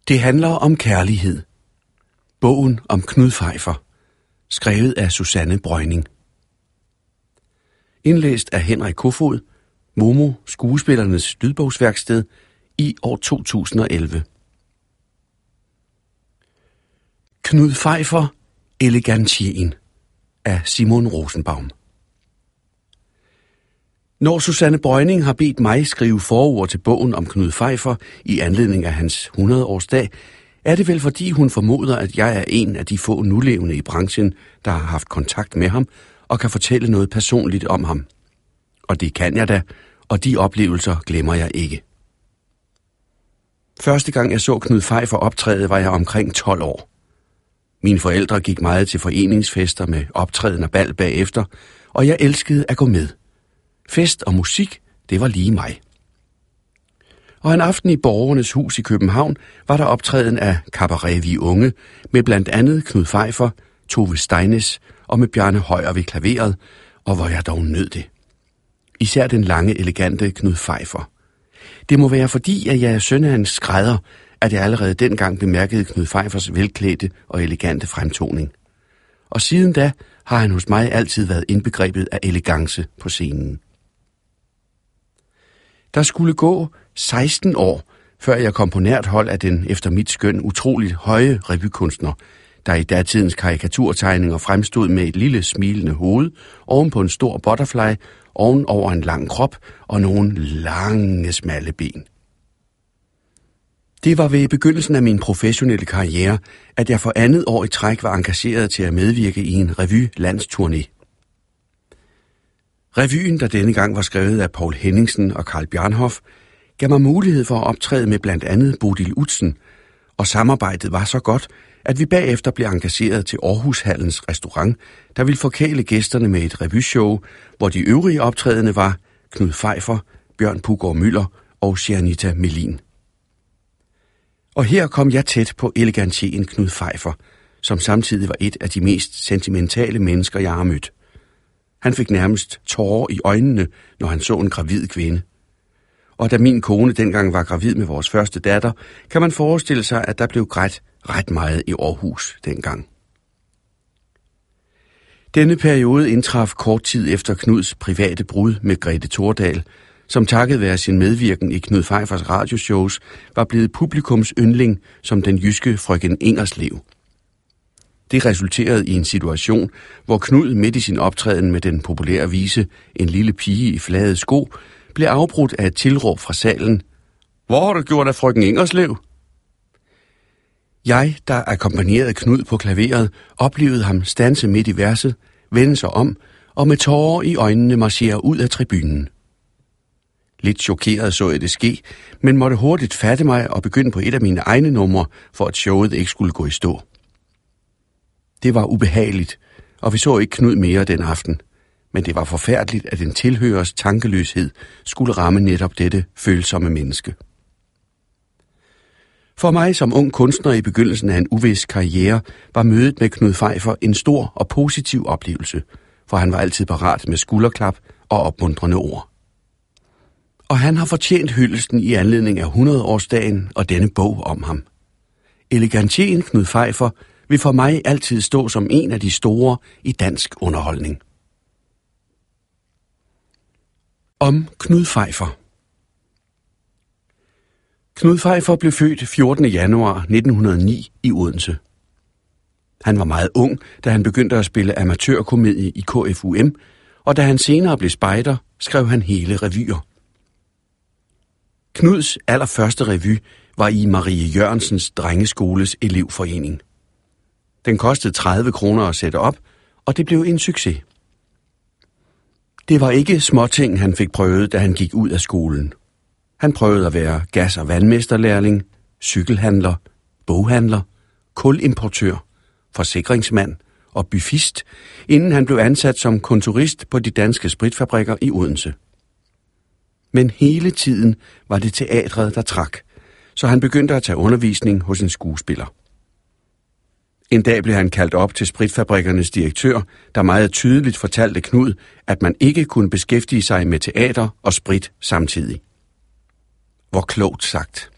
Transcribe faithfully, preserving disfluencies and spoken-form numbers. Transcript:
Det handler om kærlighed. Bogen om Knud Pfeiffer. Skrevet af Susanne Breuning. Indlæst af Henrik Kofod, Momo Skuespillernes Lydbogsværksted i år to tusind og elleve. Knud Pfeiffer, Elegantien af Simon Rosenbaum. Når Susanne Breuning har bedt mig skrive forord til bogen om Knud Pfeiffer i anledning af hans hundrede-årsdag, er det vel fordi hun formoder, at jeg er en af de få nulevende i branchen, der har haft kontakt med ham og kan fortælle noget personligt om ham. Og det kan jeg da, og de oplevelser glemmer jeg ikke. Første gang jeg så Knud Pfeiffer optræde, var jeg omkring tolv år. Mine forældre gik meget til foreningsfester med optræden og bal bagefter, og jeg elskede at gå med. Fest og musik, det var lige mig. Og en aften i Borgernes Hus i København var der optræden af Cabaret Vi Unge med blandt andet Knud Pfeiffer, Tove Steinæs og med Bjarne Højer ved klaveret, og hvor jeg dog nød det. Især den lange, elegante Knud Pfeiffer. Det må være fordi, at jeg er søn af en skrædder, at jeg allerede dengang bemærkede Knud Pfeiffers velklædte og elegante fremtoning. Og siden da har han hos mig altid været indbegrebet af elegance på scenen. Der skulle gå seksten år, før jeg kom på nært hold af den efter mit skøn utroligt høje revykunstner, der i datidens karikaturtegninger fremstod med et lille smilende hoved, oven på en stor butterfly, oven over en lang krop og nogle lange, smalle ben. Det var ved begyndelsen af min professionelle karriere, at jeg for andet år i træk var engageret til at medvirke i en revy-landsturné. Revyen, der denne gang var skrevet af Poul Henningsen og Carl Bjarnhof, gav mig mulighed for at optræde med blandt andet Bodil Udsen, og samarbejdet var så godt, at vi bagefter blev engageret til Aarhushallens restaurant, der ville forkæle gæsterne med et revyshow, hvor de øvrige optrædende var Knud Pfeiffer, Bjørn Puggaard Müller og Janita Melin. Og her kom jeg tæt på elegantien Knud Pfeiffer, som samtidig var et af de mest sentimentale mennesker, jeg har mødt. Han fik nærmest tårer i øjnene, når han så en gravid kvinde. Og da min kone dengang var gravid med vores første datter, kan man forestille sig, at der blev grædt ret meget i Aarhus dengang. Denne periode indtraf kort tid efter Knuds private brud med Grete Thordal, som takket være sin medvirken i Knud Pfeiffers radioshows, var blevet publikums yndling som den jyske frøken Ingerslev. Det resulterede i en situation, hvor Knud midt i sin optræden med den populære vise En lille pige i flade sko, blev afbrudt af et tilråb fra salen. Hvor har du gjort af frøken Ingerslev? Jeg, der akkompagnerede Knud på klaveret, oplevede ham standse midt i verset, vende sig om og med tårer i øjnene marchere ud af tribunen. Lidt chokeret så jeg det ske, men måtte hurtigt fatte mig og begynde på et af mine egne numre, for at showet ikke skulle gå i stå. Det var ubehageligt, og vi så ikke Knud mere den aften, men det var forfærdeligt, at en tilhørers tankeløshed skulle ramme netop dette følsomme menneske. For mig som ung kunstner i begyndelsen af en uvis karriere, var mødet med Knud Pfeiffer en stor og positiv oplevelse, for han var altid parat med skulderklap og opmuntrende ord. Og han har fortjent hyldesten i anledning af hundrede-årsdagen og denne bog om ham. Elegantien Knud Pfeiffer vil for mig altid stå som en af de store i dansk underholdning. Om Knud Pfeiffer. Knud Pfeiffer blev født fjortende januar nitten hundrede og ni i Odense. Han var meget ung, da han begyndte at spille amatørkomedie i K F U M, og da han senere blev spejder, skrev han hele revyer. Knuds allerførste revy var i Marie Jørgensens Drengeskoles elevforening. Den kostede tredive kroner at sætte op, og det blev en succes. Det var ikke småting, han fik prøvet, da han gik ud af skolen. Han prøvede at være gas- og vandmesterlærling, cykelhandler, boghandler, kulimportør, forsikringsmand og byfist, inden han blev ansat som kontorist på de danske spritfabrikker i Odense. Men hele tiden var det teatret, der trak, så han begyndte at tage undervisning hos en skuespiller. En dag blev han kaldt op til spritfabrikkernes direktør, der meget tydeligt fortalte Knud, at man ikke kunne beskæftige sig med teater og sprit samtidig. Hvor klogt sagt.